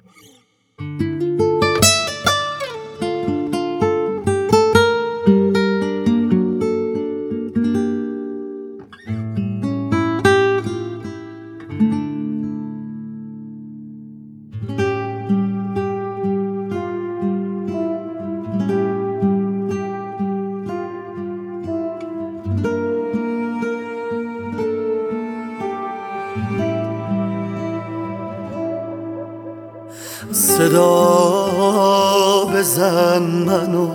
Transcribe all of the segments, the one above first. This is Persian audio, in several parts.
صدا بزن منو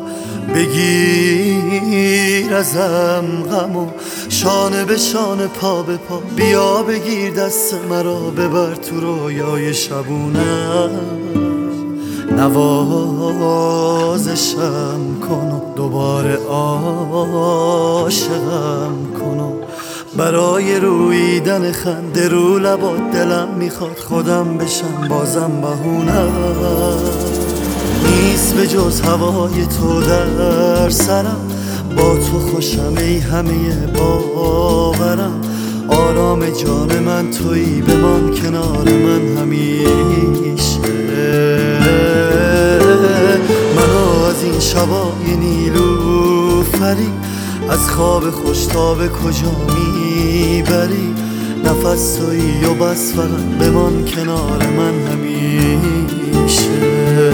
بگیر ازم غمو، شانه به شانه پا به پا بیا بگیر دست مرا ببر تو رویای شبونم. نوازشم کن و دوباره عاشقم کن و برای رویدن خنده رو لبات دلم میخواد خودم بشم بازم بهونم. نیست به جز هوای تو در سرم، با تو خوشم ای همه باورم. آرام جان من تویی بمان کنار من همیشه. منو از این شبای نیلوفری از خواب خوش تا به کجا میبری؟ نفس تویی و بس فقط بمان کنار من همیشه.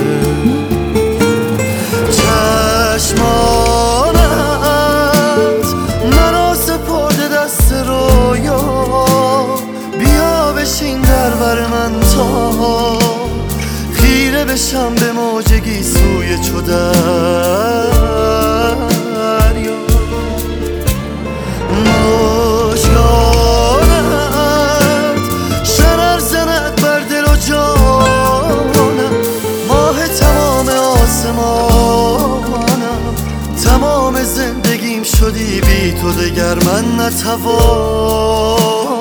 چشمانت مرا سپرده دست رویا، بیا بشین در بر من تا خیره بشم به موجگی سوی چو دریا. مژگانت شرر زند بر دل و جانم، ماه تمام آسمانم. تمام زندگیم شدی بی تو دگر من نتوانم.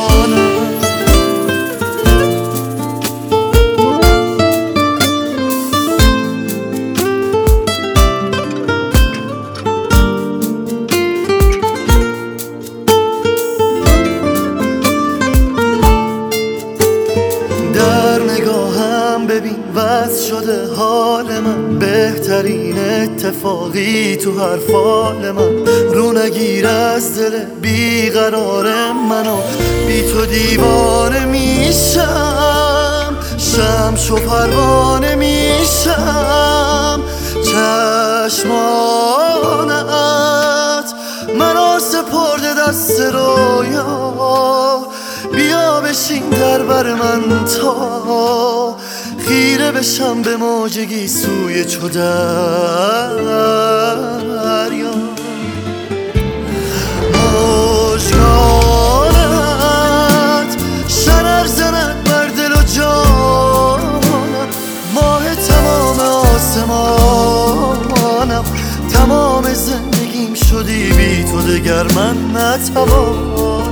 ببین وضع شده حال من، بهترین اتفاقی تو هر فال من. رو نگیر از دل بیقرار منو، بی تو دیوانه میشم، شمس و پروانه میشم. چشمانت منو سپرده دست رویا، بیا بشین در بر من تا خیره بشم به موجگی سوی چو دریا. مژگانت شرر زند بر دل و جانم، ماه تمام آسمانم. تمام زندگیم شدی بی تو دگر من نتوانم.